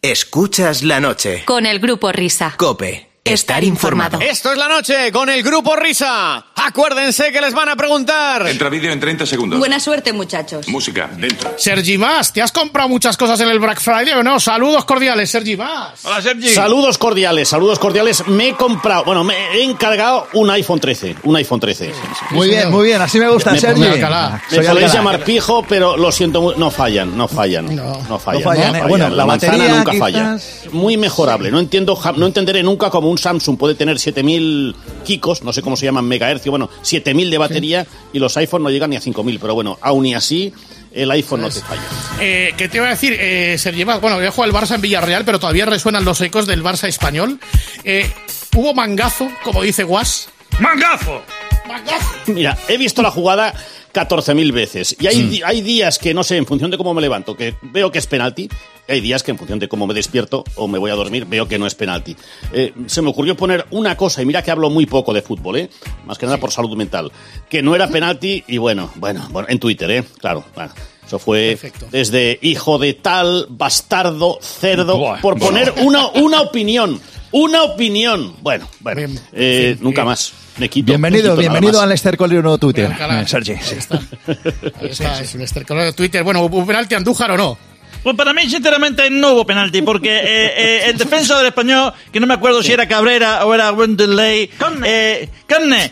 Escuchas la noche. Con el Grupo Risa. COPE. Estar informado. Esto es la noche con el Grupo Risa. Acuérdense que les van a preguntar. Entra vídeo en 30 segundos. Buena suerte, muchachos. Música, dentro. Sergi Mas, ¿te has comprado muchas cosas en el Black Friday o no? Saludos cordiales, Sergi Mas. Hola, Sergi. Saludos cordiales. Me he comprado, me he encargado un iPhone 13. Muy bien, así me gusta, Sergi. Me podéis llamar pijo, pero lo siento, no fallan. Bueno, la manzana batería nunca quizás... falla. Muy mejorable. No entenderé nunca cómo un Samsung puede tener 7000 kikos, no sé cómo se llaman, megahercios, 7000 de batería, y los iPhone no llegan ni a 5000, pero bueno, aún y así el iPhone no te falla. ¿Qué te iba a decir, Sergi? Bueno, voy a jugar el Barça en Villarreal, pero todavía resuenan los ecos del Barça español. Hubo mangazo, como dice Guas. ¡Mangazo! Mira, he visto la jugada 14.000 veces, y hay días que no sé, en función de cómo me levanto, que veo que es penalti. Hay días que en función de cómo me despierto o me voy a dormir veo que no es penalti. Se me ocurrió poner una cosa, y mira que hablo muy poco de fútbol, más que nada por salud mental, que no era penalti, y bueno, en Twitter, claro, bueno. Eso fue desde hijo de tal, bastardo, cerdo, por poner una opinión. Bueno, nunca más. Me quito. Bienvenido al Lester Collier nuevo Twitter, Sergi. Ahí está, es un Lester Collier Twitter. Bueno, ¿hubo penalti a Andújar o no? Pues para mí, sinceramente, no hubo penalti, porque el defensa del Español, que no me acuerdo si era Cabrera o era Wendeley, Carne,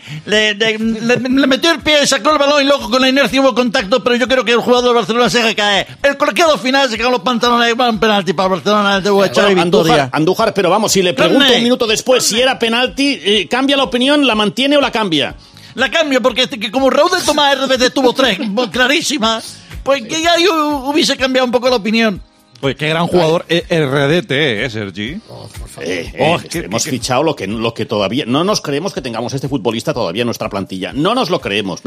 le metió el pie, sacó el balón y luego con la inercia hubo contacto, pero yo creo que el jugador del Barcelona se deja caer. El colegiado final se cagó los pantalones y va un penalti para Barcelona, de Xavi Victoria. Andújar, pero vamos, si le pregunto un minuto después si era penalti, ¿cambia la opinión, la mantiene o la cambia? La cambio, porque como Raúl de Tomás RBD tuvo 3 clarísimas, pues que ya yo hubiese cambiado un poco la opinión. Pues qué gran jugador RDT, Sergi. Hemos fichado lo que todavía... No nos creemos que tengamos este futbolista todavía en nuestra plantilla. No nos lo creemos.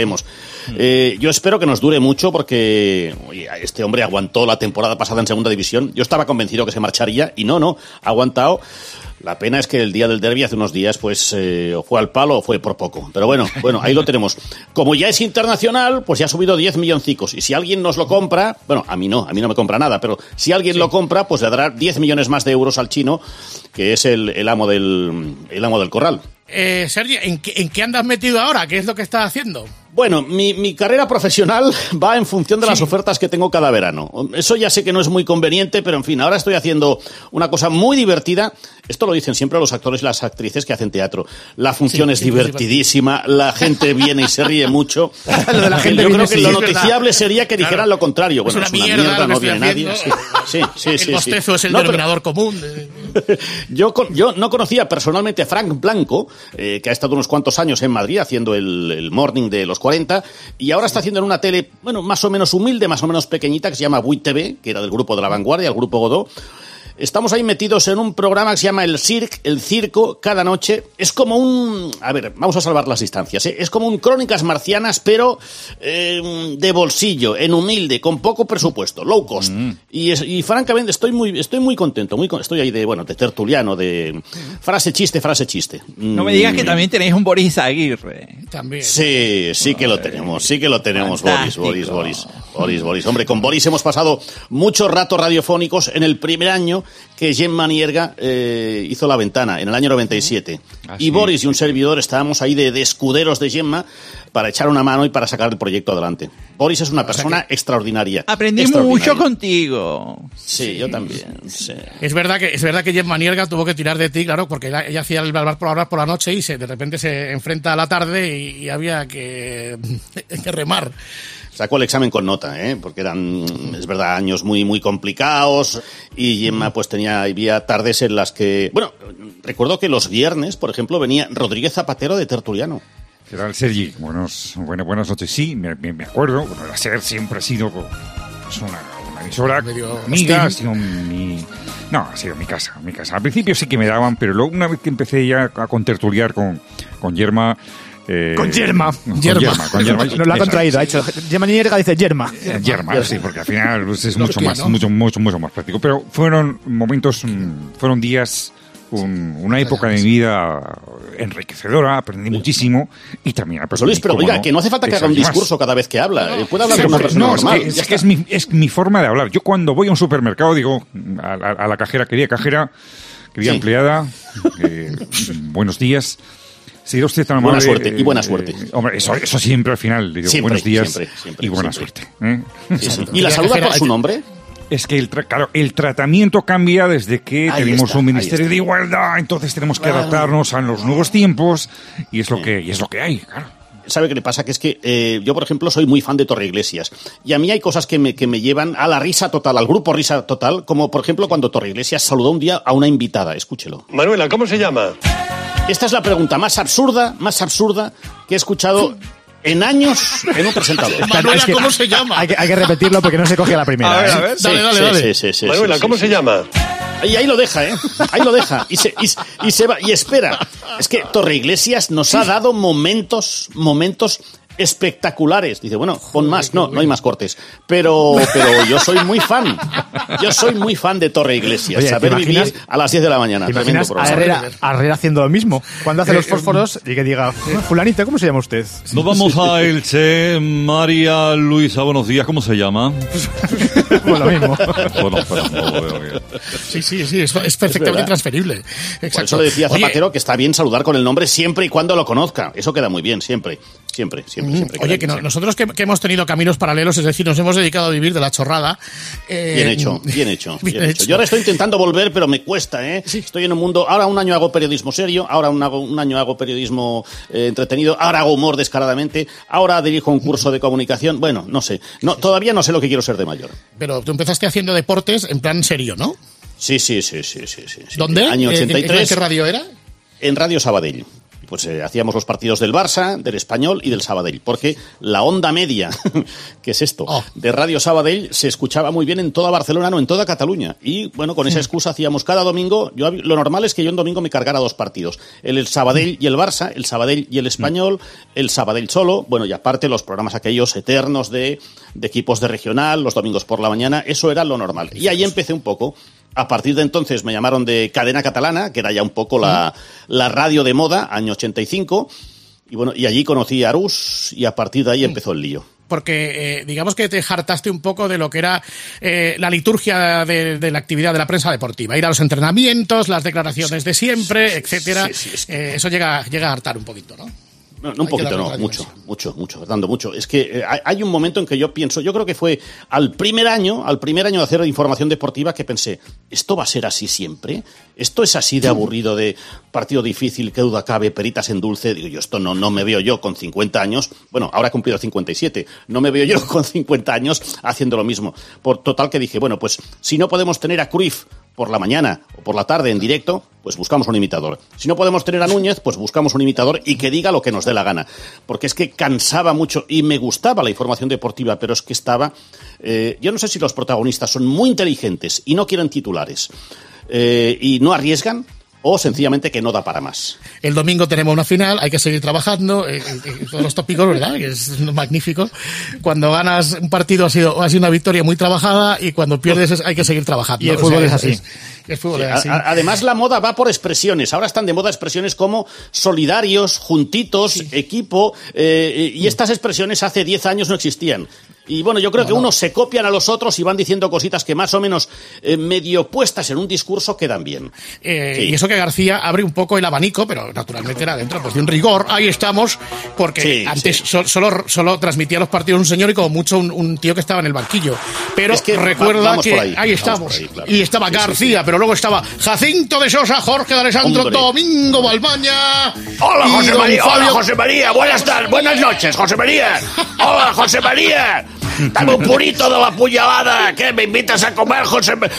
Yo espero que nos dure mucho porque este hombre aguantó la temporada pasada en segunda división. Yo estaba convencido que se marcharía y no, ha aguantado. La pena es que el día del derbi hace unos días, pues, o fue al palo o fue por poco. Pero bueno, ahí lo tenemos. Como ya es internacional, pues ya ha subido 10 milloncicos. Y si alguien nos lo compra, a mí no me compra nada, pero si alguien lo compra, pues le dará 10 millones más de euros al chino, que es el amo del corral. Sergi, ¿en qué andas metido ahora? ¿Qué es lo que estás haciendo? Bueno, mi carrera profesional va en función de las ofertas que tengo cada verano. Eso ya sé que no es muy conveniente, pero en fin, ahora estoy haciendo una cosa muy divertida. Esto lo dicen siempre los actores y las actrices que hacen teatro. La función es divertidísima, la gente viene y se ríe mucho. Yo creo que lo noticiable sería que dijeran lo contrario. Bueno, es una mierda, no viene nadie. Sí. El bostezo es el denominador común. Yo no conocía personalmente a Frank Blanco, que ha estado unos cuantos años en Madrid haciendo el morning de los 40, y ahora está haciendo en una tele, más o menos humilde, más o menos pequeñita, que se llama Buit TV, que era del grupo de La Vanguardia, el grupo Godó. Estamos ahí metidos en un programa que se llama El Circo, cada noche. Es como un... A ver, vamos a salvar las distancias, ¿eh? Es como un Crónicas Marcianas, pero de bolsillo, en humilde, con poco presupuesto, low cost. Y francamente estoy muy contento. Estoy ahí de tertuliano, de frase chiste. No me digas que también tenéis un Boris Aguirre. También. Sí que lo tenemos, Boris. Hombre, con Boris hemos pasado muchos ratos radiofónicos en el primer año que Gemma Nierga hizo La Ventana, en el año 97. Y Boris y un servidor estábamos ahí de escuderos de Gemma para echar una mano y para sacar el proyecto adelante. Boris es una persona extraordinaria. Aprendí mucho contigo. Sí, yo también. Sí. Es verdad que Gemma Nierga tuvo que tirar de ti, claro, porque ella hacía el hablar por la noche y de repente se enfrenta a la tarde y había que remar. Sacó el examen con nota, porque eran, es verdad, años muy, muy complicados, y Gemma pues había tardes en las que... Bueno, recuerdo que los viernes, por ejemplo, venía Rodríguez Zapatero de tertuliano. ¿Qué tal, Sergi? Buenas noches. Sí, me acuerdo. Bueno, la SER siempre ha sido pues, una emisora amiga, ha sido ha sido mi casa. Al principio sí que me daban, pero luego una vez que empecé ya a contertuliar con Yerma... Con Yerma. Nos la ha contraído, ha hecho. Gemma Nierga dice Yerma. Yerma, sí, porque al final pues, es mucho más práctico. Pero fueron días una época de mi vida enriquecedora, aprendí muchísimo y también aprendí. José Luis, pero oiga, que no hace falta que haga un discurso cada vez que habla. Puede hablar con una persona normal. Es mi forma de hablar. Yo cuando voy a un supermercado digo a la cajera, querida empleada, buenos días. Si usted tan amable, buena suerte y buena suerte. Hombre, eso siempre al final. Digo, siempre, buenos días siempre, y buena suerte. ¿Y la saluda por su nombre? Es que el tratamiento cambia desde que tenemos un Ministerio de Igualdad, entonces tenemos que adaptarnos a los nuevos tiempos y es lo que hay, claro. ¿Sabe qué le pasa? Que es que yo, por ejemplo, soy muy fan de Torreiglesias. Y a mí hay cosas que me llevan a la risa total, al grupo Risa Total, como, por ejemplo, cuando Torreiglesias saludó un día a una invitada. Escúchelo. Manuela, ¿cómo se llama? Esta es la pregunta más absurda que he escuchado en años en un presentador. Manuela, ¿cómo se llama? Hay que repetirlo porque no se coge a la primera. A ver. Dale. Sí, Manuela, ¿cómo se llama? Y ahí lo deja, ¿eh? Ahí lo deja. Y se va. Y espera. Es que Torreiglesias nos ha dado momentos espectaculares. Dice, bueno, pon más. No hay más cortes. Pero yo soy muy fan. Yo soy muy fan de Torreiglesias. Oye, saber vivir a las 10 de la mañana. ¿Te imaginas a Herrera haciendo lo mismo? Cuando hace los fósforos y que diga, fulanita, ¿cómo se llama usted? Nos vamos a Elche. María Luisa, buenos días. ¿Cómo se llama? Pues lo mismo. Bueno, pero no lo veo bien. Sí, es perfectamente transferible. Exacto. Por eso le decía Zapatero que está bien saludar con el nombre siempre y cuando lo conozca. Eso queda muy bien, siempre. Oye, que nosotros que hemos tenido caminos paralelos, es decir, nos hemos dedicado a vivir de la chorrada. Bien hecho. Yo ahora estoy intentando volver, pero me cuesta, ¿eh? Sí. Estoy en un mundo. Ahora un año hago periodismo serio, ahora un año hago periodismo entretenido, ahora hago humor descaradamente, ahora dirijo un curso de comunicación. Bueno, no sé. Todavía no sé lo que quiero ser de mayor. Pero tú empezaste haciendo deportes en plan serio, ¿no? Sí. ¿Dónde? Año 83. ¿En qué radio era? En Radio Sabadell. Pues hacíamos los partidos del Barça, del Español y del Sabadell, porque la onda media, que es esto, de Radio Sabadell se escuchaba muy bien en toda Barcelona, no en toda Cataluña. Y bueno, con esa excusa hacíamos cada domingo, lo normal es que yo en domingo me cargara 2 partidos, el Sabadell y el Barça, el Sabadell y el Español, el Sabadell solo, bueno, y aparte los programas aquellos eternos de equipos de regional, los domingos por la mañana, eso era lo normal. Y ahí empecé un poco. A partir de entonces me llamaron de Cadena Catalana, que era ya un poco la radio de moda, año 85, y bueno, y allí conocí a Arús y a partir de ahí empezó el lío. Porque digamos que te hartaste un poco de lo que era la liturgia de la actividad de la prensa deportiva, ir a los entrenamientos, las declaraciones de siempre, etcétera. Eso llega a hartar un poquito, ¿no? No, un poquito, no, mucho, Fernando, mucho. Es que hay un momento en que yo creo que fue al primer año de hacer información deportiva que pensé, ¿esto va a ser así siempre? ¿Esto es así de aburrido, de partido difícil, qué duda cabe, peritas en dulce? Digo yo, esto no me veo yo con 50 años, bueno, ahora he cumplido 57, no me veo yo con 50 años haciendo lo mismo. Por total que dije, bueno, pues si no podemos tener a Cruyff por la mañana o por la tarde en directo, pues buscamos un imitador. Si no podemos tener a Núñez, pues buscamos un imitador y que diga lo que nos dé la gana. Porque es que cansaba mucho y me gustaba la información deportiva, pero es que estaba... yo no sé si los protagonistas son muy inteligentes y no quieren titulares y no arriesgan, o sencillamente que no da para más. El domingo tenemos una final, hay que seguir trabajando, todos los tópicos, ¿verdad? Que es magnífico. Cuando ganas un partido ha sido una victoria muy trabajada y cuando pierdes hay que seguir trabajando. Y el fútbol es así. El fútbol es así. Además, la moda va por expresiones. Ahora están de moda expresiones como solidarios, juntitos, equipo, y estas expresiones hace 10 años no existían. Y bueno, yo creo que unos se copian a los otros y van diciendo cositas que más o menos medio puestas en un discurso quedan bien. Y eso que García abre un poco el abanico, pero naturalmente era dentro pues de un rigor. Ahí estamos, porque antes solo transmitía los partidos un señor y como mucho un tío que estaba en el banquillo. Pero es que recuerda que ahí estamos. Claro. Y estaba García, pero luego estaba Jacinto de Sosa, Jorge de Alessandro, Domingo Balmaña. Hola, José María. Hola, José María. Buenas noches, José María. Hola, José María. Dame un purito de la puñalada. ¿Qué? ¿Me invitas a comer, José María?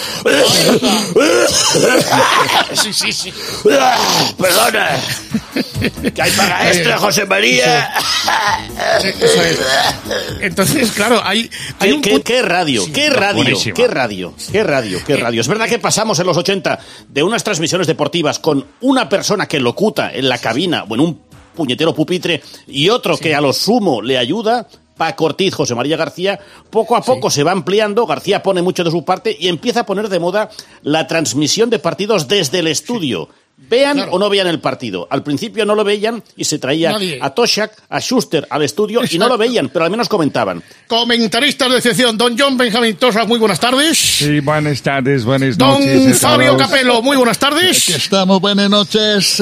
Sí. Perdona. ¿Qué hay para extra, José María? Eso es. Entonces, claro, hay un... ¿Qué radio? ¿Qué radio? Es verdad que pasamos en los 80 de unas transmisiones deportivas con una persona que locuta en la cabina o en un puñetero pupitre y otro que a lo sumo le ayuda, Paco Ortiz, José María García, poco a poco se va ampliando, García pone mucho de su parte y empieza a poner de moda la transmisión de partidos desde el estudio. Vean o no vean el partido. Al principio no lo veían y se traía a Toshak, a Schuster al estudio y no lo veían, pero al menos comentaban. Comentaristas de excepción, don John Benjamín Toshak, muy buenas tardes. Sí, buenas tardes, buenas don noches. Don Fabio Capello, muy buenas tardes. Aquí estamos, buenas noches.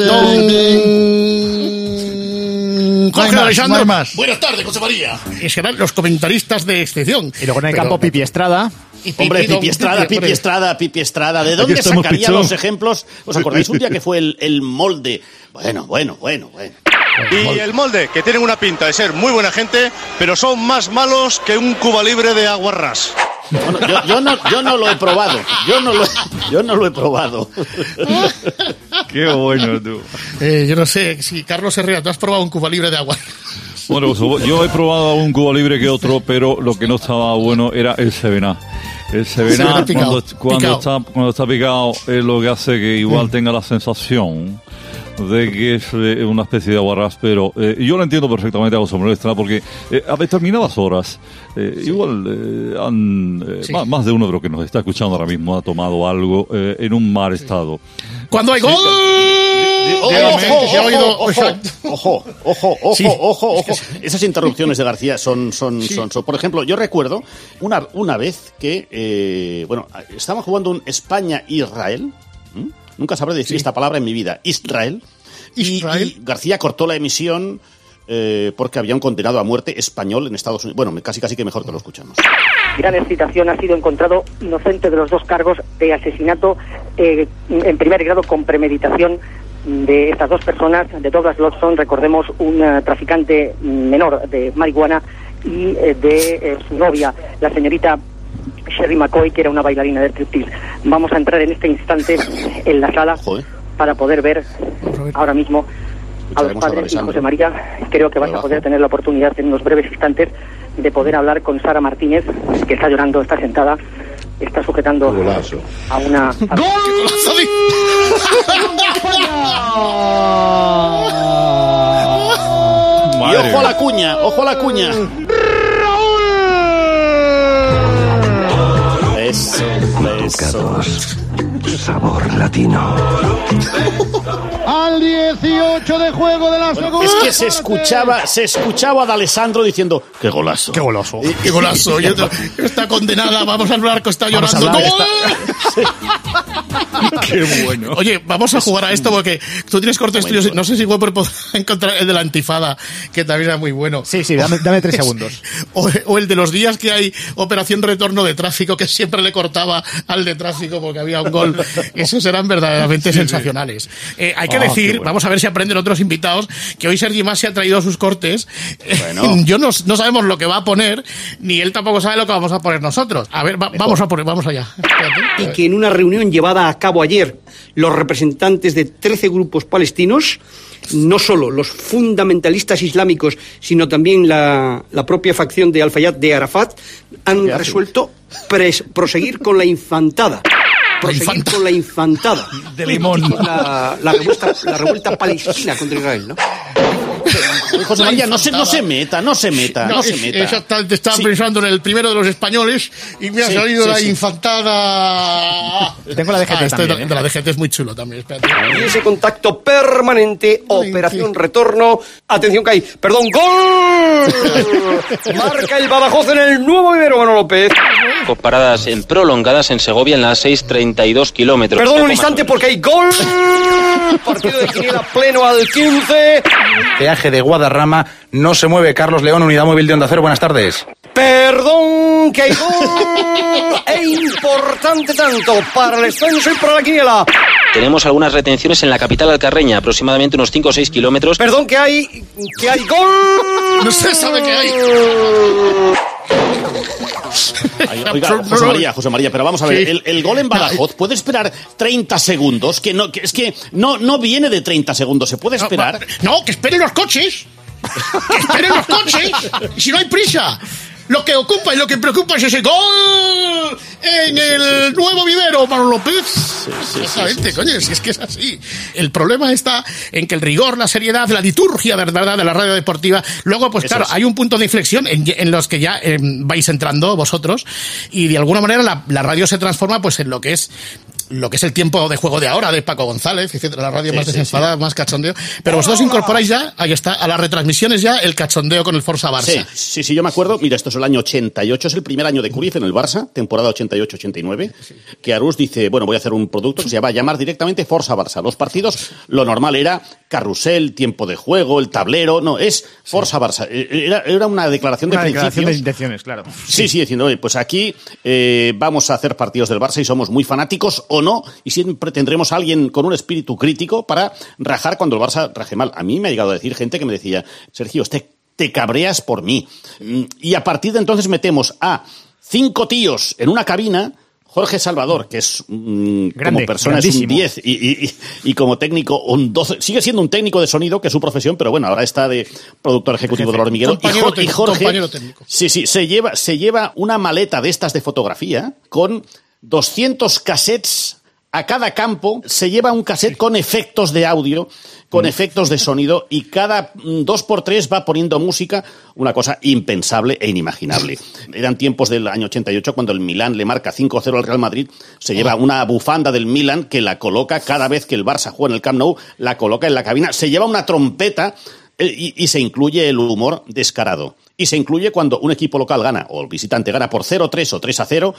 Jorge Alexandro, buenas tardes, José María. Y serán los comentaristas de excepción. Y luego en el campo Pipi Estrada. Hombre, Pipi Estrada. ¿De dónde sacaría los ejemplos? ¿Os acordáis un día que fue el molde? Bueno. Y el molde, que tienen una pinta de ser muy buena gente, pero son más malos que un Cuba Libre de aguarrás. Bueno, yo no lo he probado. Yo no lo he probado. Qué bueno, tú. Yo no sé, si Carlos Herrera, ¿tú has probado un Cuba Libre de agua? Bueno, yo he probado un Cuba Libre que otro, pero lo que no estaba bueno era el Sevená. El Sevená, cuando está picado, es lo que hace que igual tenga la sensación de que es una especie de aguarrás, pero yo lo entiendo perfectamente a José Manuel Estrada, porque a determinadas horas, más de uno de los que nos está escuchando ahora mismo ha tomado algo en un mal estado. Cuando hay gol... Ojo. Esas interrupciones de García son. Por ejemplo, yo recuerdo una vez que, estaban jugando un España-Israel. Nunca sabré decir esta palabra en mi vida. Israel. Y García cortó la emisión porque había un condenado a muerte español en Estados Unidos. Bueno, casi que mejor que lo escuchamos. Gran excitación, ha sido encontrado inocente de los 2 cargos de asesinato en primer grado con premeditación de estas 2 personas, de Douglas Lodson, recordemos, un traficante menor de marihuana, y de su novia, la señorita Sherry McCoy, que era una bailarina de striptease. Vamos a entrar en este instante en la sala para poder ver ahora mismo a los padres y José María. Creo que vas a poder tener la oportunidad en unos breves instantes de poder hablar con Sara Martínez, que está llorando, está sentada, está sujetando a una... Y ojo a la cuña. Eso. Sabor latino. Al 18 de juego de la segunda. Es que se escuchaba a D'Alessandro diciendo ¡qué golazo! ¡Qué golazo! ¡Qué golazo! Está condenada, vamos al barco, está llorando. ¡Qué bueno! Oye, vamos a jugar a esto porque tú tienes corte estudios. No sé si Webber podrá encontrar el de la Antifada, que también era muy bueno. Sí, dame 3 segundos. O el de los días que hay operación retorno de tráfico, que siempre le cortaba al de tráfico porque había un gol. Esos eran verdaderamente sensacionales. Hay que decir, bueno, vamos a ver si aprenden otros invitados, que hoy Sergi Mas se ha traído sus cortes. Bueno. Yo no sabemos lo que va a poner, ni él tampoco sabe lo que vamos a poner nosotros. A ver, vamos allá. Y que en una reunión llevada a cabo ayer, los representantes de 13 grupos palestinos, no solo los fundamentalistas islámicos, sino también la propia facción de Al-Fayad de Arafat, han resuelto proseguir con la infantada. Con la infantada de limón, la revuelta palestina contra Israel, ¿no? José María, no se meta. Exactamente, estaba pensando en el primero de los españoles y me ha salido la infantada. Tengo la DGT también, de la DGT es muy chulo también, espérate. Y ese contacto permanente, operación retorno, atención que hay, perdón, ¡gol! Marca el Badajoz en el nuevo Ibero, Manolo López. Con paradas prolongadas en Segovia en las 6:32 kilómetros. Perdón un instante porque hay gol. Partido de quiniela pleno al 15. Peaje de Guadarrama, no se mueve. Carlos León, Unidad Móvil de Onda Cero, buenas tardes. Perdón, que hay gol. E importante tanto para el descenso y para la quiniela. Tenemos algunas retenciones en la capital alcarreña, aproximadamente unos 5 o 6 kilómetros. Perdón, que hay gol. No se sabe que hay. Oiga, José María, pero vamos a ver, el gol en Badajoz puede esperar 30 segundos, que no viene de 30 segundos, se puede esperar. No, que esperen los coches. Que esperen los coches. Si no hay prisa. Lo que ocupa y lo que preocupa es ese gol en el nuevo vivero, Manolo López. Exactamente, coño, si es que es así. El problema está en que el rigor, la seriedad, la liturgia de verdad de la radio deportiva, luego pues claro, hay un punto de inflexión en los que ya vais entrando vosotros y de alguna manera la radio se transforma pues en lo que es el tiempo de juego de ahora, de Paco González, etcétera, la radio más desenfadada, más cachondeo. Pero vosotros incorporáis ya, ahí está, a las retransmisiones ya el cachondeo con el Forza Barça. Sí, yo me acuerdo. Mira, esto es el año 88, es el primer año de Cruyff en el Barça, temporada 88-89, que Arús dice, bueno, voy a hacer un producto que se va a llamar directamente Forza Barça. Los partidos, lo normal era carrusel, tiempo de juego, el tablero, no, es Forza Barça. Era una declaración de principios. Declaración de intenciones, claro. Sí, diciendo, oye, pues aquí vamos a hacer partidos del Barça y somos muy fanáticos o no, y siempre tendremos a alguien con un espíritu crítico para rajar cuando el Barça raje mal. A mí me ha llegado a decir gente que me decía, Sergio, te cabreas por mí. Y a partir de entonces metemos a 5 tíos en una cabina. Jorge Salvador, que es como persona grandísimo. Es un 10 y como técnico un 12. Sigue siendo un técnico de sonido, que es su profesión, pero bueno, ahora está de productor ejecutivo del Hormiguero. Y Jorge, sí, se lleva una maleta de estas de fotografía con 200 cassettes. A cada campo se lleva un cassette con efectos de audio, con efectos de sonido, y cada 2x3 va poniendo música, una cosa impensable e inimaginable. Eran tiempos del año 88 cuando el Milán le marca 5-0 al Real Madrid, se lleva una bufanda del Milán que la coloca cada vez que el Barça juega en el Camp Nou, la coloca en la cabina, se lleva una trompeta y se incluye el humor descarado. Y se incluye cuando un equipo local gana, o el visitante gana por 0-3 o 3-0,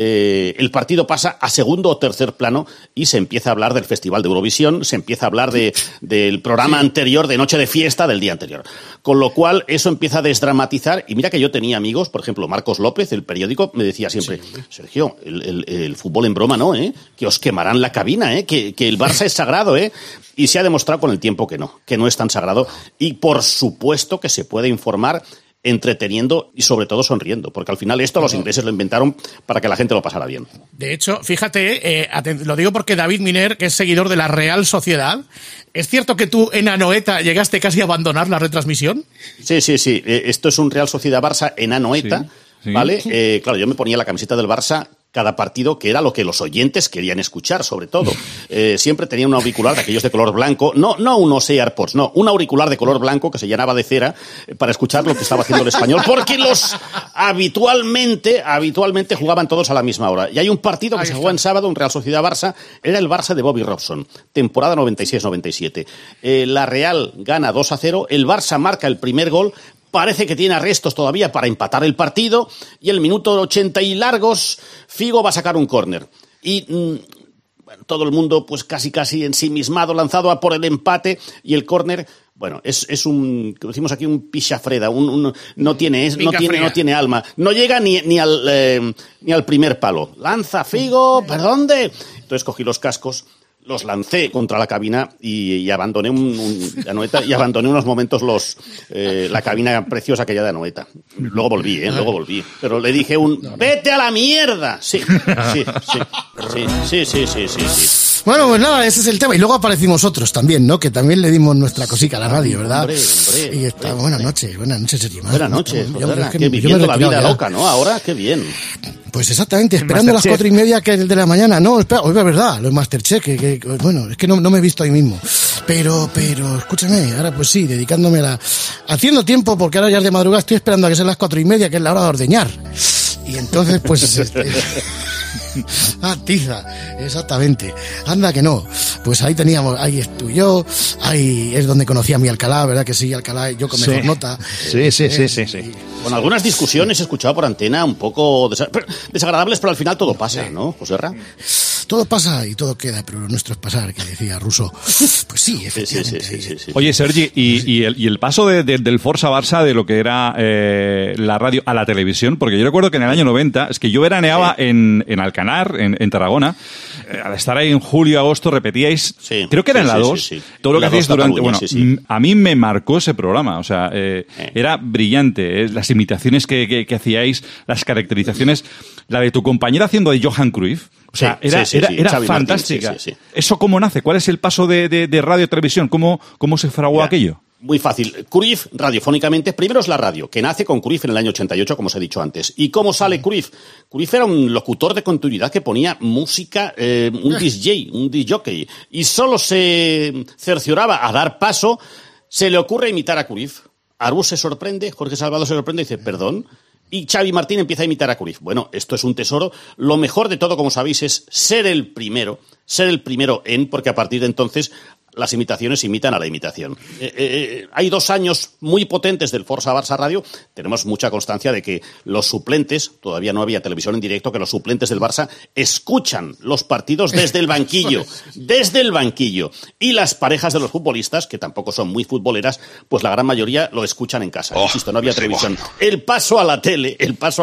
el partido pasa a segundo o tercer plano y se empieza a hablar del Festival de Eurovisión, se empieza a hablar del programa anterior, de Noche de Fiesta del día anterior. Con lo cual, eso empieza a desdramatizar. Y mira que yo tenía amigos, por ejemplo, Marcos López, el periódico, me decía siempre, Sergio, el fútbol en broma no, que os quemarán la cabina, que el Barça es sagrado, Y se ha demostrado con el tiempo que no es tan sagrado. Y por supuesto que se puede informar entreteniendo y sobre todo sonriendo, porque al final esto los ingleses lo inventaron para que la gente lo pasara bien. De hecho, fíjate, lo digo porque David Miner, que es seguidor de la Real Sociedad, ¿es cierto que tú en Anoeta llegaste casi a abandonar la retransmisión? Sí, esto es un Real Sociedad Barça en Anoeta, sí. ¿Vale? Claro, yo me ponía la camiseta del Barça cada partido, que era lo que los oyentes querían escuchar, sobre todo. Siempre tenía un auricular de aquellos de color blanco, no unos AirPods, no, un auricular de color blanco que se llenaba de cera para escuchar lo que estaba haciendo el español, porque los habitualmente jugaban todos a la misma hora. Y hay un partido que se jugó en sábado, un Real Sociedad-Barça, era el Barça de Bobby Robson, temporada 96-97. La Real gana 2-0, el Barça marca el primer gol. Parece que tiene arrestos todavía para empatar el partido y el minuto 80 y largos Figo va a sacar un córner. Y todo el mundo pues casi ensimismado, lanzado a por el empate, y el córner, bueno, es un, como decimos aquí, un pichafreda, no tiene alma. No llega ni al primer palo. Lanza Figo, ¿por dónde? Entonces cogí los cascos, los lancé contra la cabina y abandoné Anoeta, y abandoné unos momentos la cabina preciosa aquella de Anoeta. Luego volví. Pero le dije ¡vete a la mierda! Sí. Bueno, pues nada, ese es el tema. Y luego aparecimos otros también, ¿no? Que también le dimos nuestra cosica a la radio, ¿verdad? Hombre, y está, buenas noches, Sergio. Buenas noches, que viviendo la vida loca, ¿no? Ahora, qué bien. Pues exactamente, esperando las 4:30 que es de la mañana. No, espera, hoy es verdad, lo de Masterchef, que bueno, es que no me he visto ahí mismo. Pero, escúchame, ahora pues sí, dedicándome haciendo tiempo, porque ahora ya es de madrugada, estoy esperando a que sean las 4:30, que es la hora de ordeñar. Y entonces, pues... tiza, exactamente. Anda que no. Pues ahí estoy yo, ahí es donde conocí a mi Alcalá, ¿verdad que sí? Alcalá, yo con mejor nota. Sí. Con algunas discusiones he escuchado por antena un poco desagradables, pero al final todo pasa, ¿no, Joserra? Todo pasa y todo queda, pero lo nuestro es pasar, que decía Rousseau. Pues sí, efectivamente. Sí. Oye, Sergi, y el paso del Forza Barça de lo que era la radio a la televisión, porque yo recuerdo que en el año 90, es que yo veraneaba en Alcanar, en Tarragona, al estar ahí en julio, agosto, repetíais, creo que era en la 2, todo lo que hacíais durante... Bueno, a mí me marcó ese programa, o sea, era brillante, las imitaciones que hacíais, las caracterizaciones, la de tu compañera haciendo de Johan Cruyff. O sea, era fantástica. Martín, sí. ¿Eso cómo nace? ¿Cuál es el paso de radio a televisión? ¿Cómo se fraguó aquello? Muy fácil. Cruyff, radiofónicamente, primero es la radio, que nace con Cruyff en el año 88, como os he dicho antes. ¿Y cómo sale Cruyff? Cruyff era un locutor de continuidad que ponía música, un DJ, un disjockey, y solo se cercioraba a dar paso, se le ocurre imitar a Cruyff. Arús se sorprende, Jorge Salvador se sorprende y dice, ¿perdón? Y Xavi Martín empieza a imitar a Cruyff. Bueno, esto es un tesoro. Lo mejor de todo, como sabéis, es ser el primero porque a partir de entonces las imitaciones imitan a la imitación. Hay 2 años muy potentes del Forza Barça Radio. Tenemos mucha constancia de que los suplentes, todavía no había televisión en directo, que los suplentes del Barça escuchan los partidos desde el banquillo. Desde el banquillo. Y las parejas de los futbolistas, que tampoco son muy futboleras, pues la gran mayoría lo escuchan en casa. Insisto, no había televisión. El paso a la tele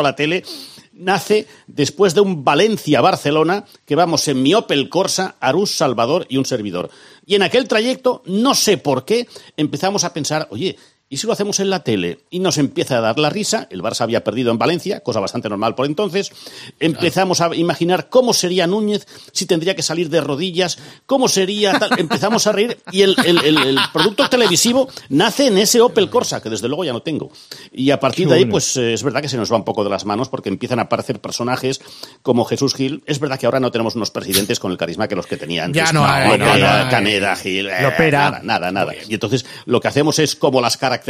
nace después de un Valencia-Barcelona que vamos en mi Opel Corsa, Arús, Salvador y un servidor. Y en aquel trayecto, no sé por qué, empezamos a pensar, oye, ¿y si lo hacemos en la tele? Y nos empieza a dar la risa. El Barça había perdido en Valencia, cosa bastante normal por entonces. Empezamos a imaginar cómo sería Núñez si tendría que salir de rodillas, cómo sería tal. Empezamos a reír y el producto televisivo nace en ese Opel Corsa, que desde luego ya no tengo. Y a partir de ahí, pues es verdad que se nos va un poco de las manos porque empiezan a aparecer personajes como Jesús Gil. Es verdad que ahora no tenemos unos presidentes con el carisma que los que tenía antes. Ya no hay. Caneda, Gil, Lopera. Nada. Y entonces lo que hacemos es como las características,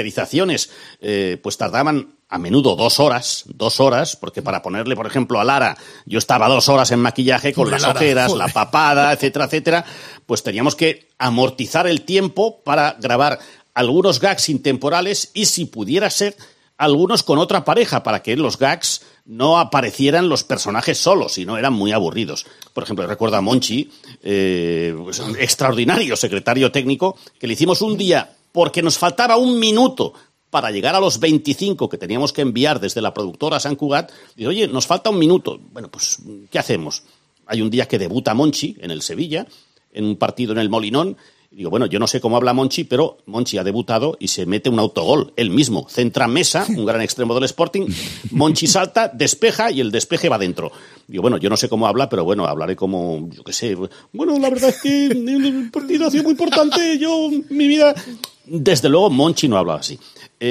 pues tardaban a menudo 2 horas, porque para ponerle, por ejemplo, a Lara, yo estaba 2 horas en maquillaje con las ojeras, la papada, etcétera, pues teníamos que amortizar el tiempo para grabar algunos gags intemporales y, si pudiera ser, algunos con otra pareja, para que en los gags no aparecieran los personajes solos, sino eran muy aburridos. Por ejemplo, recuerdo a Monchi, pues, un extraordinario secretario técnico, que le hicimos un día porque nos faltaba 1 minuto para llegar a los 25 que teníamos que enviar desde la productora Sant Cugat. Dice, oye, nos falta 1 minuto. Bueno, pues, ¿qué hacemos? Hay un día que debuta Monchi en el Sevilla, en un partido en el Molinón. Y digo, bueno, yo no sé cómo habla Monchi, pero Monchi ha debutado y se mete un autogol, él mismo. Centra Mesa, un gran extremo del Sporting. Monchi salta, despeja y el despeje va dentro. Digo, bueno, yo no sé cómo habla, pero bueno, hablaré como, yo qué sé. Bueno, la verdad es que el partido ha sido muy importante. Mi vida... Desde luego, Monchi no habla así.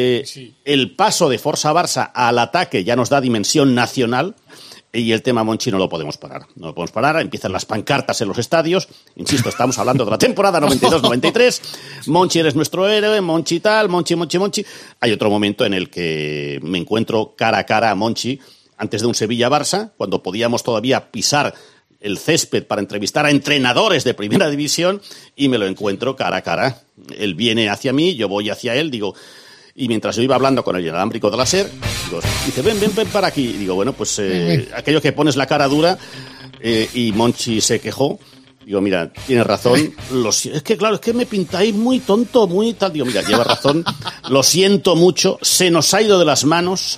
El paso de Forza Barça al ataque ya nos da dimensión nacional. Y el tema Monchi no lo podemos parar. No lo podemos parar. Empiezan las pancartas en los estadios. Insisto, estamos hablando de la temporada 92-93. Monchi, eres nuestro héroe. Monchi tal. Monchi. Hay otro momento en el que me encuentro cara a cara a Monchi antes de un Sevilla-Barça, cuando podíamos todavía pisar el césped para entrevistar a entrenadores de primera división, y me lo encuentro cara a cara. Él viene hacia mí, yo voy hacia él, digo... Y mientras yo iba hablando con el inalámbrico de la SER, dice, ven para aquí. Y digo, bueno, pues aquello que pones la cara dura, y Monchi se quejó. Digo, mira, tienes razón. Es que, claro, es que me pintáis muy tonto, muy tal. Digo, mira, lleva razón. Lo siento mucho. Se nos ha ido de las manos.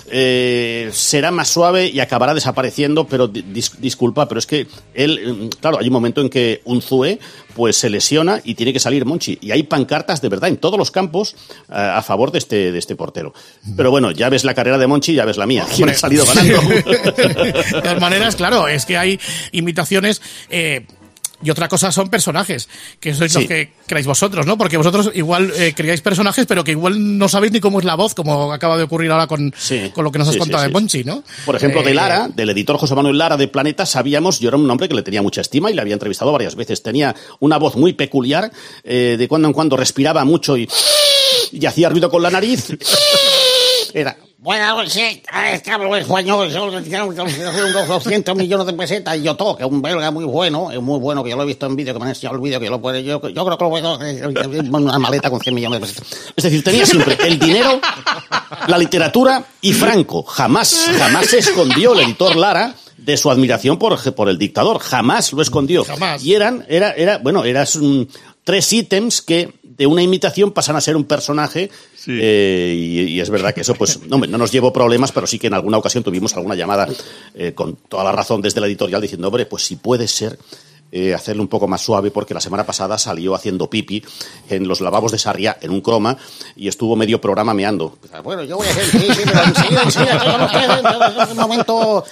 Será más suave y acabará desapareciendo, pero disculpa, pero es que él, claro, hay un momento en que Unzué pues se lesiona y tiene que salir Monchi, y hay pancartas de verdad en todos los campos a favor de este portero. Pero bueno, ya ves la carrera de Monchi, ya ves la mía. ¿Quién ha salido ganando? De todas maneras, claro, es que hay imitaciones... Y otra cosa son personajes, que sois los que creáis vosotros, ¿no? Porque vosotros igual creáis personajes, pero que igual no sabéis ni cómo es la voz, como acaba de ocurrir ahora con lo que nos has contado de Monchi, ¿no? Por ejemplo, de Lara, del editor José Manuel Lara de Planeta, sabíamos, yo era un hombre que le tenía mucha estima y le había entrevistado varias veces. Tenía una voz muy peculiar, de cuando en cuando respiraba mucho y hacía ruido con la nariz. Era... Bueno, sí, es que hablo español, yo le tiraron 200 millones de pesetas y yo todo, que es un belga muy bueno, que yo lo he visto en vídeo, que me han enseñado el vídeo, que yo creo que lo puedo, una maleta con 100 millones de pesetas. Es decir, tenía siempre el dinero, la literatura y Franco. Jamás se escondió el editor Lara de su admiración por el dictador. Jamás lo escondió. Jamás. Y eran 3 ítems que de una imitación pasan a ser un personaje. Sí. Y es verdad que eso, pues, no nos llevó problemas, pero sí que en alguna ocasión tuvimos alguna llamada con toda la razón desde la editorial diciendo, hombre, pues si puede ser hacerlo un poco más suave, porque la semana pasada salió haciendo pipi en los lavabos de Sarriá en un croma y estuvo medio programa meando. Bueno, yo voy a hacer pipi, pero enseguida, todos ustedes, en un momento...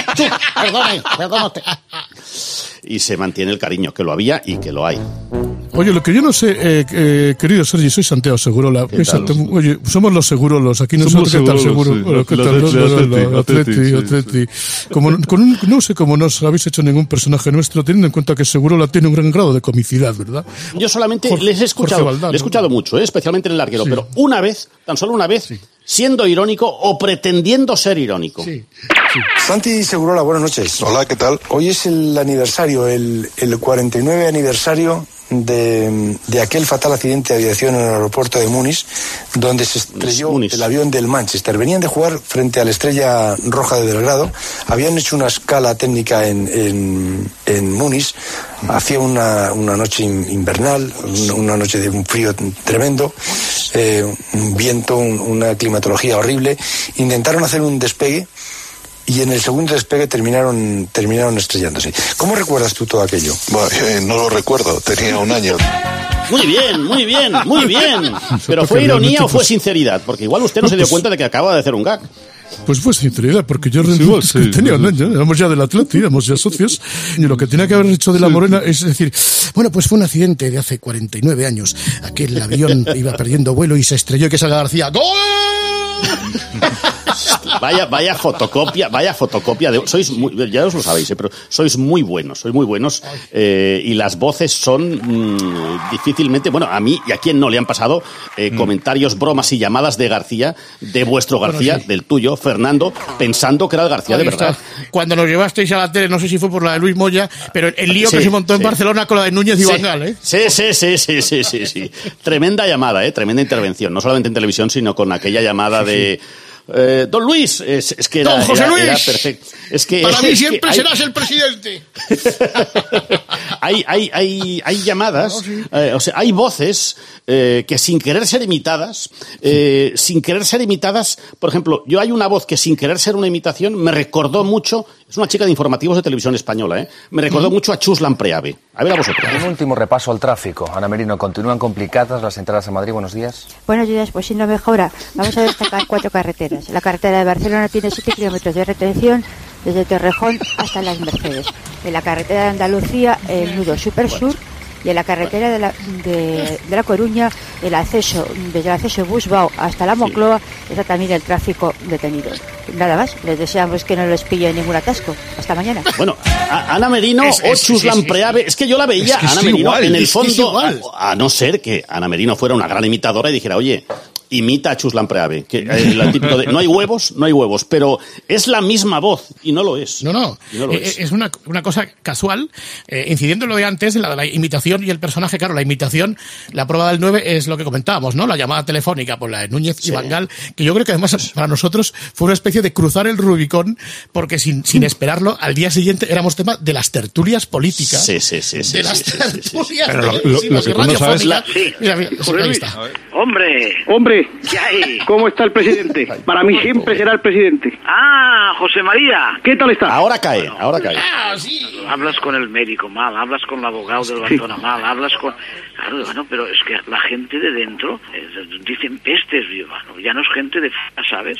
Perdone usted. Y se mantiene el cariño, que lo había y que lo hay. Oye, lo que yo no sé, querido Sergi, soy Santiago Segurola. Oye, somos los Segurolos, aquí nosotros, ¿qué tal Seguro? Sí. Bueno, ¿qué tal? Atleti. No sé cómo no os habéis hecho ningún personaje nuestro, teniendo en cuenta que Segurola tiene un gran grado de comicidad, ¿verdad? Yo solamente les he escuchado mucho, especialmente en el larguero, pero una vez, tan solo una vez, siendo irónico o pretendiendo ser irónico. Sí. Santi Segurola, buenas noches. Hola, ¿qué tal? Hoy es el aniversario, el 49 aniversario de aquel fatal accidente de aviación en el aeropuerto de Múnich, donde se estrelló el avión del Manchester. Venían de jugar frente a la Estrella Roja de Belgrado, habían hecho una escala técnica en Múnich, hacía una noche invernal, una noche de un frío tremendo, un viento, una climatología horrible. Intentaron hacer un despegue y en el segundo despegue terminaron estrellándose. ¿Cómo recuerdas tú todo aquello? Bueno, no lo recuerdo, tenía un año. Muy bien. ¿Pero fue ironía o fue sinceridad? Porque igual usted no se dio cuenta de que acaba de hacer un gag. Pues fue sinceridad, porque yo tenía un año, éramos ya del Atleti, éramos ya socios, y lo que tenía que haber hecho de la Morena es decir, bueno, pues fue un accidente de hace 49 años, aquel avión iba perdiendo vuelo y se estrelló y que salga García, ¡gol! Vaya fotocopia de... ya os lo sabéis, pero sois muy buenos, y las voces son difícilmente... Bueno, a mí y a quien no le han pasado comentarios, bromas y llamadas de García, de vuestro García, del tuyo, Fernando, pensando que era el García de verdad. Cuando nos llevasteis a la tele, no sé si fue por la de Luis Moya, pero el lío que se montó en Barcelona con la de Núñez y Van Gaal, ¿eh? Sí. Tremenda llamada, tremenda intervención, no solamente en televisión, sino con aquella llamada de... Don Luis, es que Don José Luis, era perfecto. Es que, para mí siempre serás el presidente. hay llamadas, o sea, hay voces que sin querer ser imitadas, por ejemplo, yo hay una voz que sin querer ser una imitación me recordó mucho, es una chica de informativos de televisión española, me recordó mucho a Chus Lampreave. A ver a vosotros. Un último repaso al tráfico. Ana Merino, ¿continúan complicadas las entradas a Madrid? Buenos días. Buenos días, pues si no mejora, vamos a destacar 4 carreteras. La carretera de Barcelona tiene 7 kilómetros de retención desde Torrejón hasta Las Mercedes. En la carretera de Andalucía, el nudo Super Sur. Y en la carretera de la Coruña, desde el acceso de Busbao hasta la Moncloa, está también el tráfico detenido. Nada más, les deseamos que no les pille ningún atasco. Hasta mañana. Bueno, Ana Merino o Chus Lampreave, es que yo la veía, Ana Merino, igual, en el fondo, a no ser que Ana Merino fuera una gran imitadora y dijera, oye, imita a Chus Lampreave, que el típico de no hay huevos, pero es la misma voz y no lo es. No es una cosa casual, incidiendo en lo de antes, de la imitación y el personaje. Claro, la imitación, la prueba del 9 es lo que comentábamos, ¿no? La llamada telefónica por la de Núñez y Van Gaal, que yo creo que además para nosotros fue una especie de cruzar el Rubicón, porque sin esperarlo, al día siguiente éramos tema de las tertulias políticas. Sí. De las tertulias. Pero lo que tú no sabes... Mira, José Luis. Hombre, ¿qué hay? ¿Cómo está el presidente? Para mí siempre será el presidente. Ah, José María. ¿Qué tal está? Ahora cae. Sí. Hablas con el médico mal, hablas con el abogado del Barcelona mal, hablas con... Claro, bueno, pero es que la gente de dentro dicen pestes, bueno, ya no es gente de ¿sabes?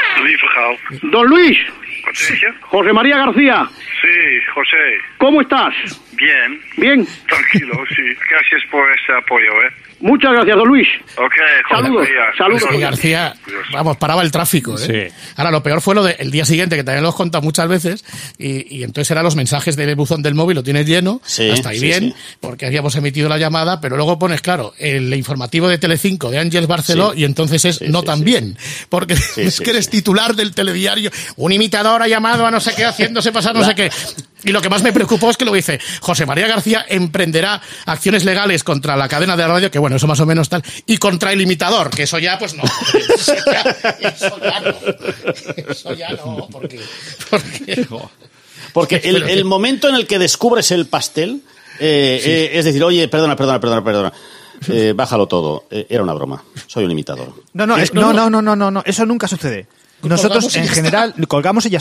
Don Luis. José María García. Sí, José. ¿Cómo estás? Bien. Tranquilo, sí. Gracias por ese apoyo, Muchas gracias, don Luis. Ok, Saludos. García, vamos, paraba el tráfico, Sí. Ahora, lo peor fue lo del día siguiente, que también lo has contado muchas veces, y entonces eran los mensajes del buzón del móvil, lo tienes lleno, hasta ahí bien, porque habíamos emitido la llamada, pero luego pones, claro, el informativo de Telecinco de Ángels Barceló, y entonces es no tan bien, porque es que eres titular del telediario, un imitador ha llamado a no sé qué, haciéndose pasar no sé qué. Y lo que más me preocupó es que lo dice, José María García emprenderá acciones legales contra la cadena de radio, que bueno, eso más o menos tal, y contra el imitador, que eso ya, pues no. Eso ya no, porque el momento en el que descubres el pastel, es decir, oye, perdona, bájalo todo, era una broma, soy un imitador. No, eso nunca sucede. Nosotros, en general, colgamos y ya está.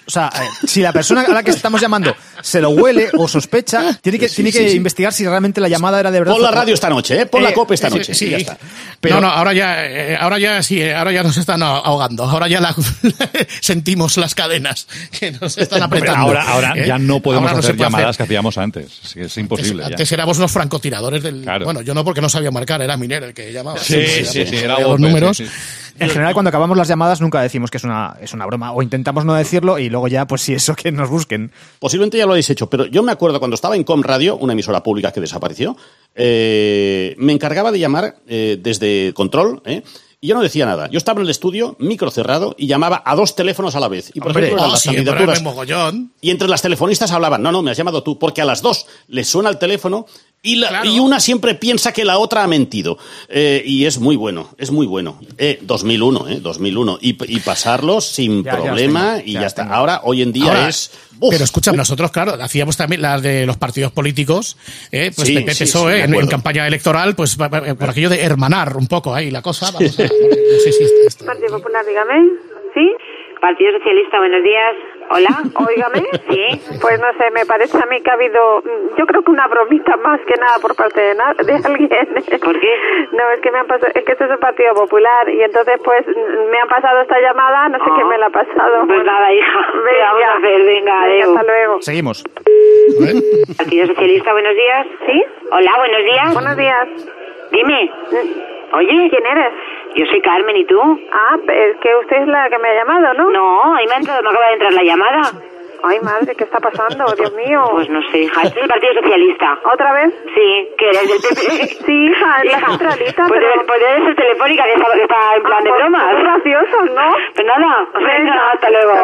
O sea, si la persona a la que estamos llamando se lo huele o sospecha, tiene que investigar si realmente la llamada era de verdad. Pon la radio esta noche, ¿eh? Pon la COPE esta noche. Sí, ya está. Pero no, ahora ya nos están ahogando. Ahora ya sentimos las cadenas que nos están apretando. Ahora ya no podemos hacer llamadas que hacíamos antes. Es imposible. Antes éramos unos francotiradores del... Claro. Bueno, yo no, porque no sabía marcar, era Miner el que llamaba. Sí, era los números. Sí. En general, cuando acabamos las llamadas nunca decimos que es una broma, o intentamos no decirlo y luego ya, pues si eso, que nos busquen. Posiblemente ya lo habéis hecho, pero yo me acuerdo cuando estaba en Com Radio, una emisora pública que desapareció, me encargaba de llamar desde control, y yo no decía nada. Yo estaba en el estudio, micro cerrado, y llamaba a 2 teléfonos a la vez. Y por ejemplo, eran las candidaturas. Y entre las telefonistas hablaban, no, me has llamado tú, porque a las 2 les suena el teléfono y una siempre piensa que la otra ha mentido. Y es muy bueno, es muy bueno. 2001. Y pasarlo sin problema y ya está. Ahora, hoy en día es... Pero escúchame, nosotros, claro, hacíamos también las de los partidos políticos, pues PP, PSOE, en campaña electoral, pues por aquello de hermanar un poco ahí la cosa. Vamos a ver, no sé si esto... Partido Popular, dígame. ¿Sí? Partido Socialista, buenos días. Hola, óigame. Sí. Pues no sé, me parece a mí que ha habido, yo creo que una bromita más que nada por parte de alguien. ¿Por qué? No, es que me han pasado, es que esto es el Partido Popular y entonces pues me han pasado esta llamada, no sé quién me la ha pasado. Pues nada, hija. Venga, vamos a hacer, venga, hasta luego. Seguimos. Partido Socialista, buenos días. ¿Sí? Hola, buenos días. Buenos días. Dime. Oye. ¿Quién eres? Yo soy Carmen, ¿y tú? Ah, es que usted es la que me ha llamado, ¿no? No, ahí me acaba de entrar la llamada. Ay, madre, ¿qué está pasando? Dios mío. Pues no sé, hija. Este es el Partido Socialista. ¿Otra vez? Sí, que eres del PP. Sí, hija, es la centralita. Pues debe ser Telefónica, que está en plan de bromas. Pues graciosos, ¿no? Pues nada, venga, hasta luego.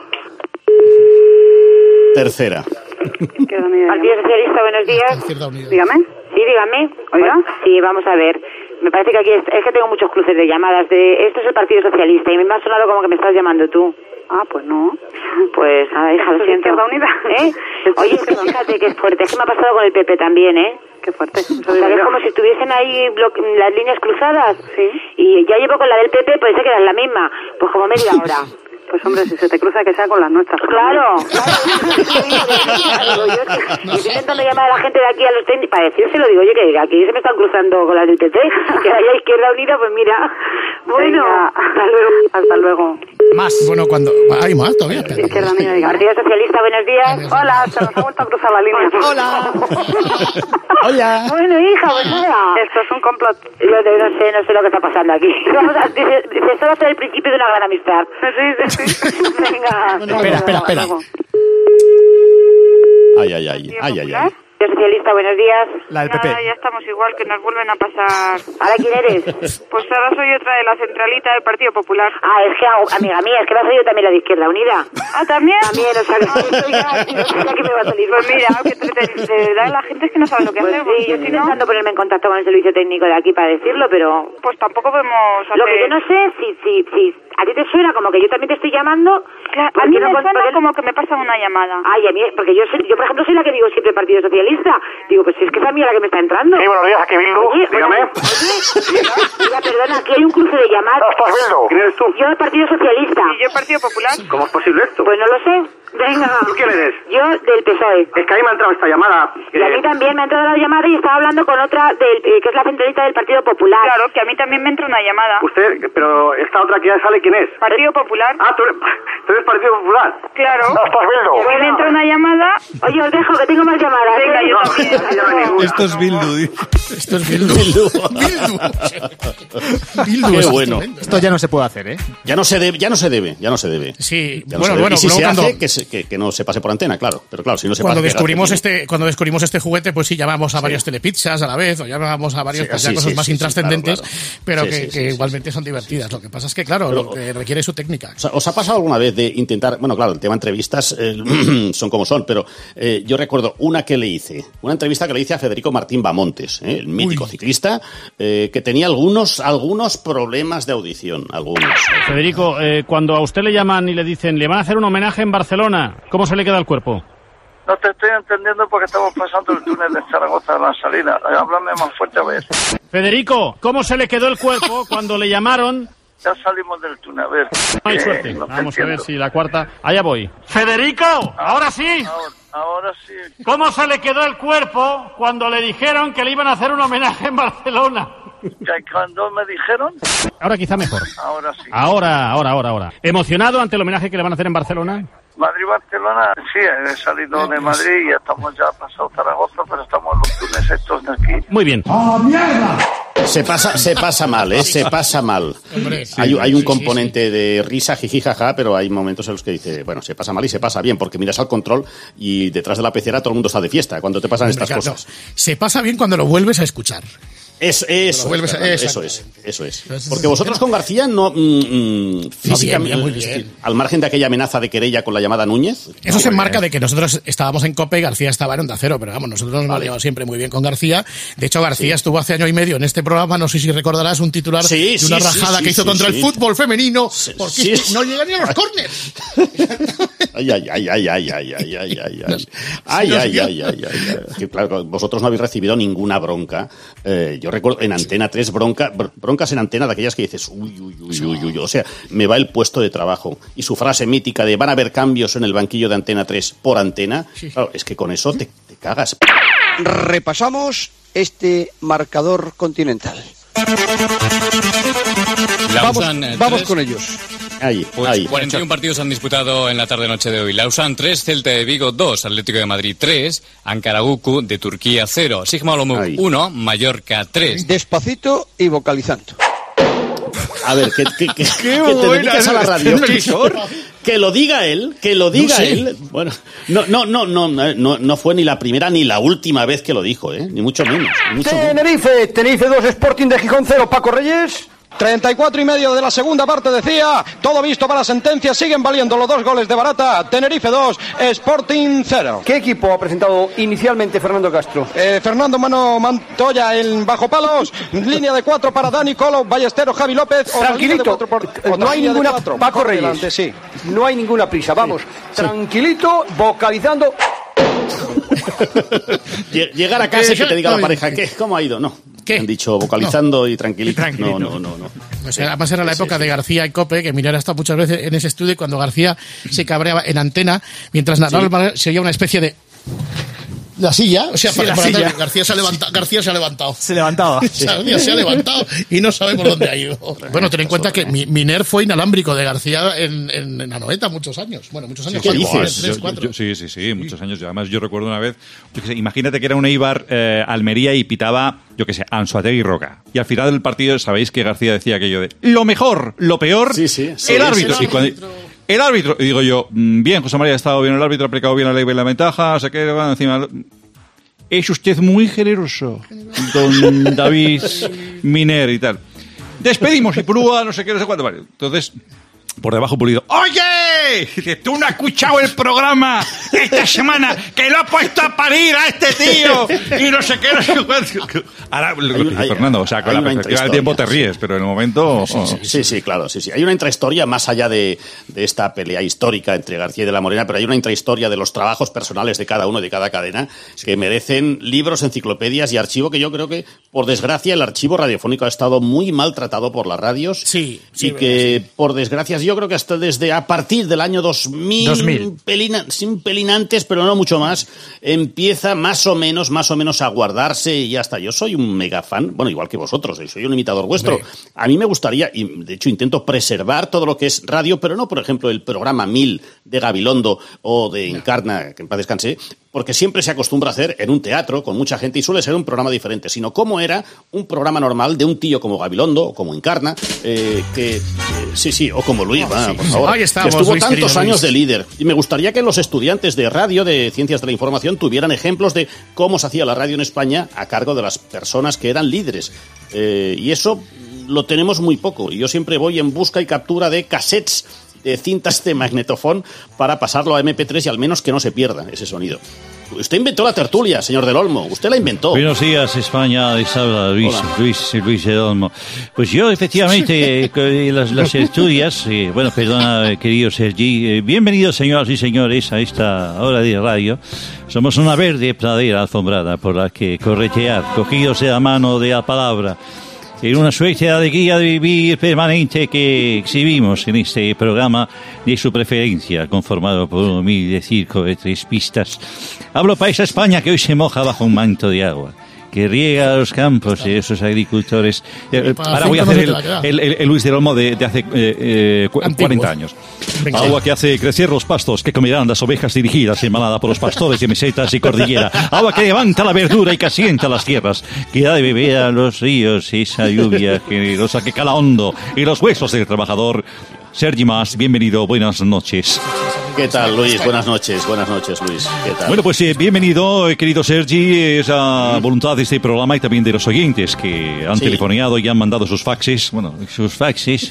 Tercera. Partido Socialista, buenos días. Dígame. Sí, dígame. Oiga. Sí, vamos a ver. Me parece que aquí es que tengo muchos cruces de llamadas esto es el Partido Socialista y me ha sonado como que me estás llamando tú. Ah, pues no. Pues, hija, lo siento. Oye, fíjate que es fuerte. Es que me ha pasado con el PP también, Qué fuerte. O sea, es como si estuviesen ahí las líneas cruzadas. Sí. Y ya llevo con la del PP, puede ser que era la misma. Pues como media hora. Pues hombre, si se te cruza que sea con las nuestras. Claro. Yo estoy intentando llamar a la gente de aquí a los técnicos para decírselo, digo, oye, que aquí se me están cruzando con las del PP, que haya Izquierda Unida, pues mira. Bueno, hasta luego. Más. Bueno, cuando... Hay más todavía. Izquierda Unida, Partido Socialista, buenos días. Hola, se nos ha vuelto a cruzar la línea. Hola. Hola. Bueno, hija, pues nada. Esto es un complot. Yo no sé lo que está pasando aquí. Dice, esto va a ser el principio de una gran amistad. Sí. Venga. Espera. Ay. Socialista, buenos días. La del PP. Nada, ya estamos igual, que nos vuelven a pasar. ¿Ahora quién eres? Pues ahora soy otra de la centralita del Partido Popular. Ah, es que, amiga mía, es que va a ser yo también la de Izquierda Unida. Ah, ¿también? También, o sea, que me va a salir. Pues mira, de verdad la gente es que no sabe lo que hacemos. Sí, yo estoy intentando ponerme en contacto con el servicio técnico de aquí para decirlo, pero... Pues tampoco podemos hacer... Lo que yo no sé, si a ti te suena como que yo también te estoy llamando... Claro, a mí me suena como que me pasan una llamada. Ay, a mí, porque yo por ejemplo, soy la que digo siempre Partido Socialista. Digo, pues si es que es a mí la que me está entrando. Sí, buenos días, aquí Bildu. Dígame. Mira, perdona, aquí hay un cruce de llamadas. No, estás Bildu. ¿Quién eres tú? Yo, el Partido Socialista. ¿Y yo, el Partido Popular? ¿Cómo es posible esto? Pues no lo sé. Venga. ¿Tú quién eres? Yo, del PSOE. Es que a mí me ha entrado esta llamada. Y a mí también me ha entrado la llamada y estaba hablando con otra, que es la centralita del Partido Popular. Claro, que a mí también me entra una llamada. Usted, pero esta otra que ya sale, ¿quién es? Partido Popular. Ah, tú eres Partido Popular. Claro. No, estás Bildu. A mí me entra una llamada. Oye, os dejo, que tengo más llamadas. Venga, yo también. Esto es Bildu. Esto es Bildu. Qué bueno. Esto ya no se puede hacer, Ya no se debe. Sí, bueno. Y si se hace, que no se pase por antena, claro. Pero claro, si no se cuando descubrimos este juguete, pues sí, llamamos a varias telepizzas a la vez, o llamamos a varios cosas más intrascendentes, claro. Pero que igualmente son divertidas. Lo que pasa es que, claro, lo que requiere su técnica. ¿Os ha pasado alguna vez de intentar, bueno, claro, el tema entrevistas son como son, pero yo recuerdo una entrevista que le hice a Federico Martín Bamontes, el mítico ciclista, que tenía algunos problemas de audición, algunos. Federico, cuando a usted le llaman y le dicen, le van a hacer un homenaje en Barcelona, ¿cómo se le queda el cuerpo? No te estoy entendiendo porque estamos pasando el túnel de Zaragoza a la salida. Háblame más fuerte a ver. Federico, ¿cómo se le quedó el cuerpo cuando le llamaron Ya salimos del túnel, a ver. Hay suerte. Vamos a ver si la cuarta... Allá voy. ¡Federico! ¡Ahora sí! Ahora sí. ¿Cómo se le quedó el cuerpo cuando le dijeron que le iban a hacer un homenaje en Barcelona? ¿Cuándo me dijeron? Ahora quizá mejor. Ahora sí. Ahora. ¿Emocionado ante el homenaje que le van a hacer en Barcelona? Madrid-Barcelona, sí, he salido de Madrid y ya estamos ya pasado Zaragoza, pero estamos en los túneles estos de aquí. Muy bien. ¡Ah, mierda! Se pasa mal, se pasa mal. Hombre, Hay un componente de risa, jiji, jaja, pero hay momentos en los que dice, bueno, se pasa mal y se pasa bien, porque miras al control y detrás de la pecera todo el mundo está de fiesta cuando te pasan estas cosas. No, se pasa bien cuando lo vuelves a escuchar. Eso es. Porque vosotros con García no físicamente, muy bien. Al margen de aquella amenaza de querella con la llamada Núñez. Eso se enmarca de que nosotros estábamos en COPE y García estaba en Onda Cero, pero vamos, nosotros nos llevamos siempre muy bien con García. De hecho, García estuvo hace año y medio en este programa, no sé si recordarás un titular de una rajada que hizo contra el fútbol femenino, porque es que no llega ni a los córners. Que claro, vosotros no habéis recibido ninguna bronca. Yo recuerdo en Antena 3 broncas en antena de aquellas que dices uy, o sea, me va el puesto de trabajo. Y su frase mítica de van a haber cambios en el banquillo de Antena 3 por antena, claro, es que con eso te cagas. Repasamos este marcador continental. Vamos con ellos. Ahí. 41 partidos han disputado en la tarde-noche de hoy. Lausanne 3, Celta de Vigo 2, Atlético de Madrid 3, Ankara-Gucu de Turquía 0, Sigma Olomouc 1, Mallorca 3. Despacito y vocalizando. A ver, que te dediques a la radio. Que lo diga él. Bueno, no fue ni la primera ni la última vez que lo dijo, ni mucho menos. Tenerife 2, Sporting de Gijón 0, Paco Reyes. 34,5 de la segunda parte, decía. Todo visto para la sentencia. Siguen valiendo los 2 goles de Barata. Tenerife 2, Sporting 0. ¿Qué equipo ha presentado inicialmente Fernando Castro? Fernando Montoya en bajo palos. Línea de 4 para Dani Colo, Ballesteros, Javi López. Tranquilito. No hay ninguna... Paco Reyes. Delante, sí. No hay ninguna prisa. Vamos. Tranquilito, vocalizando... Llegar a casa y que te diga la pareja, ¿cómo ha ido? No. ¿Qué? Han dicho vocalizando y tranquilito. No. O sea, además era la época de García y Cope, que Miner ha estado muchas veces en ese estudio y cuando García se cabreaba en antena, mientras narraba se oía una especie de... La silla, o sea, para silla. García se ha levantado. Se levantaba. García se ha levantado y no sabemos dónde ha ido. Bueno, ten en cuenta que Miner fue inalámbrico de García en Anoeta muchos años. Bueno, muchos años. ¿Qué dices? Sí, muchos años. Además, yo recuerdo una vez, imagínate que era un Eibar Almería y pitaba, Anzoátegui y Roca. Y al final del partido, sabéis que García decía aquello de lo mejor, lo peor, el árbitro. El árbitro, y digo yo, bien, José María, ha estado bien el árbitro, ha aplicado bien la ley y la ventaja, o sea que encima... Es usted muy generoso, don David Miner y tal. Despedimos y Purúa, no sé qué, no sé cuánto. Vale. Entonces, por debajo Pulido. ¡Oye! ¿Tú no has escuchado el programa esta semana que lo ha puesto a parir a este tío? Y no sé qué, no sé cuánto. Ahora, Fernando, o sea, con la perspectiva del tiempo te ríes, pero en el momento... Sí, claro. Hay una intrahistoria más allá de esta pelea histórica entre García y de la Morena, pero hay una intrahistoria de los trabajos personales de cada uno, de cada cadena, que merecen libros, enciclopedias y archivo, que yo creo que, por desgracia, el archivo radiofónico ha estado muy maltratado por las radios. Sí, y que, por desgracia, yo creo que hasta a partir del año 2000. Sin pelinantes, pero no mucho más, empieza más o menos a guardarse y ya está. Yo soy un mega fan, bueno, igual que vosotros, soy un imitador vuestro. A mí me gustaría, y de hecho intento preservar todo lo que es radio, pero no, por ejemplo, el programa 1000 de Gabilondo o de Encarna, que en paz descanse, porque siempre se acostumbra a hacer en un teatro con mucha gente y suele ser un programa diferente, sino cómo era un programa normal de un tío como Gabilondo o como Encarna, o como Luis, por favor, que estuvo tantos años de líder. Y me gustaría que los estudiantes de radio, de Ciencias de la Información, tuvieran ejemplos de cómo se hacía la radio en España a cargo de las personas que eran líderes. Y eso lo tenemos muy poco. Y yo siempre voy en busca y captura de cassettes, de cintas de magnetofón para pasarlo a MP3 y al menos que no se pierda ese sonido. Usted inventó la tertulia, señor del Olmo. Usted la inventó. Buenos días, España. Les habla Luis del Olmo. Pues yo, efectivamente, las tertulias... bueno, perdona, querido Sergi. Bienvenidos, señoras y señores, a esta hora de radio. Somos una verde pradera alfombrada por la que corretear, cogidos de la mano de la palabra, en una suerte de alegría de vivir permanente que exhibimos en este programa de su preferencia, conformado por un humilde circo de 3 pistas. Hablo para esa España que hoy se moja bajo un manto de agua, que riega los campos de esos agricultores. Ahora voy a hacer el Luis del Olmo de hace 40 años. Agua que hace crecer los pastos que comerán las ovejas dirigidas en manada por los pastores de mesetas y cordillera. Agua que levanta la verdura y que asienta las tierras, que da de beber a los ríos esa lluvia generosa que cala hondo y los huesos del trabajador. Sergi Mas, bienvenido, buenas noches. ¿Qué tal, Luis? Buenas noches, Luis. ¿Qué tal? Bueno, pues bienvenido, querido Sergi. Es a voluntad de este programa y también de los oyentes que han telefoneado y han mandado sus faxes. Bueno, sus faxes.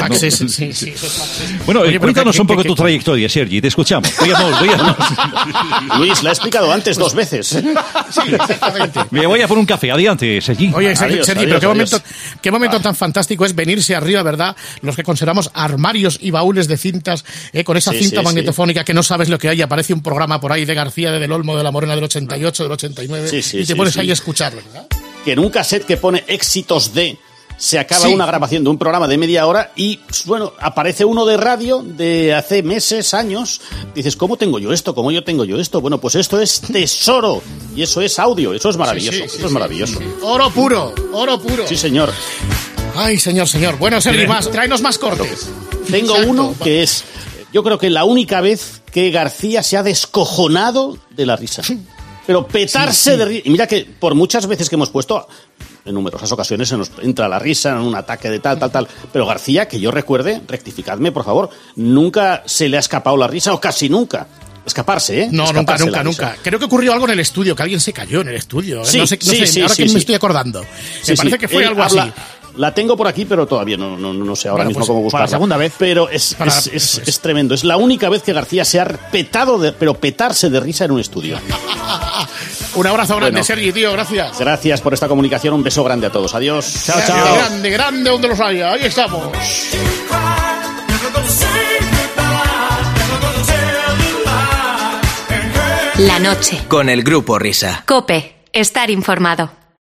Sí. Bueno, cuéntanos un poco tu trayectoria, Sergi. Te escuchamos. Veamos. Luis, la he explicado antes 2 veces. Sí, exactamente. Me voy a por un café. Adelante, Sergi. Oye, Sergi, pero qué momento tan fantástico es venirse arriba, ¿verdad? Los que consideramos armarios y baúles de cintas, con esa cinta magnetófona que no sabes lo que hay, aparece un programa por ahí de García, de Del Olmo, de La Morena del 88, del 89, y te pones ahí a escucharlo, ¿verdad? Que en un cassette que pone éxitos de, se acaba una grabación de un programa de media hora y, bueno, aparece uno de radio de hace meses, años. Dices, ¿cómo tengo yo esto? ¿Cómo yo tengo yo esto? Bueno, pues esto es tesoro y eso es audio, eso es maravilloso, eso es maravilloso. Oro puro. Sí, señor. Ay, señor. Bueno, Sergi, tráenos más cortes. Tengo uno que es... Yo creo que la única vez que García se ha descojonado de la risa. Pero petarse de risa. Y mira que por muchas veces que hemos puesto, en numerosas ocasiones se nos entra la risa en un ataque de tal. Pero García, que yo recuerde, rectificadme, por favor, nunca se le ha escapado la risa o casi nunca. Escaparse, ¿eh? No, nunca. Creo que ocurrió algo en el estudio, que alguien se cayó en el estudio. No sé, ahora que me estoy acordando. Me parece que fue algo así. La tengo por aquí, pero todavía no sé ahora mismo cómo buscarla. Para la segunda vez. Pero es tremendo. Es la única vez que García se ha petarse de risa en un estudio. Un abrazo grande, Sergi, tío, gracias. Gracias por esta comunicación, un beso grande a todos. Adiós. Chao. Grande donde los haya. Ahí estamos. La noche. Con el Grupo Risa. COPE. Estar informado.